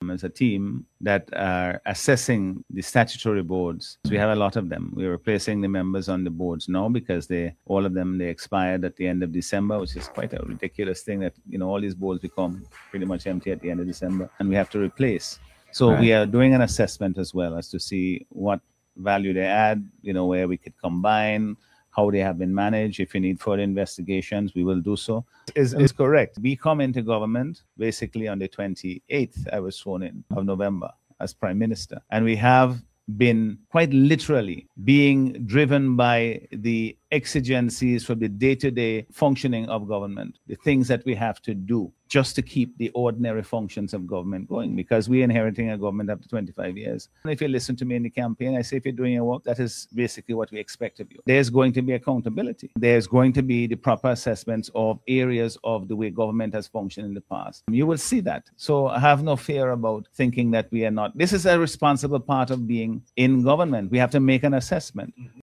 as a team that are assessing the statutory boards. So we have a lot of them. We're replacing the members on the boards now because all of them expired at the end of December, which is quite a ridiculous thing that, all these boards become pretty much empty at the end of December and we have to replace. So we are doing an assessment as well as to see what value they add, where we could combine, how they have been managed. If you need further investigations, we will do so. Is correct. We come into government basically on the 28th, I was sworn in, of November as Prime Minister. And we have been quite literally being driven by the exigencies for the day-to-day functioning of government, the things that we have to do just to keep the ordinary functions of government going, because we're inheriting a government after 25 years. And if you listen to me in the campaign, I say, if you're doing your work, that is basically what we expect of you. There's going to be accountability. There's going to be the proper assessments of areas of the way government has functioned in the past. You will see that. So have no fear about thinking that we are not. This is a responsible part of being in government. We have to make an assessment.